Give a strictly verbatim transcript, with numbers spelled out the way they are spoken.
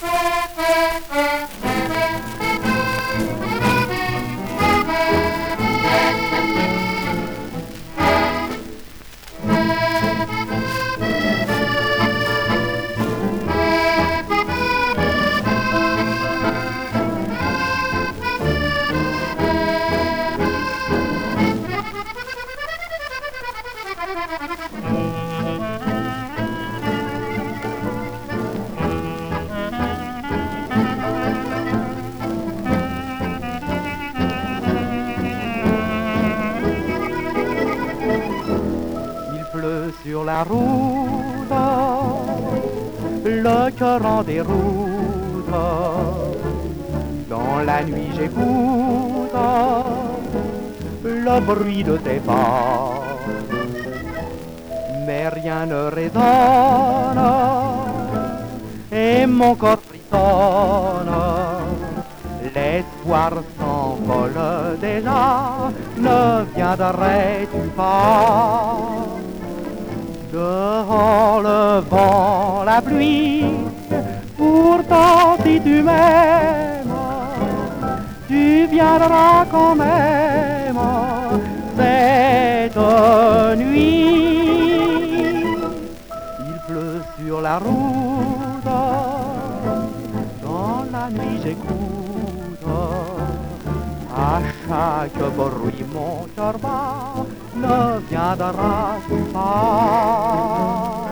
Sur la route, le cœur en déroute. Dans la nuit j'écoute le bruit de tes pas, mais rien ne résonne et mon corps frissonne. L'espoir s'envole déjà, ne viendrais-tu pas? Dehors le vent, la pluie, pourtant si tu m'aimes, tu viendras quand même cette nuit. Il pleut sur la route, dans la nuit j'écoute, à chaque bruit mon cœur bat, ne viendras-tu pas?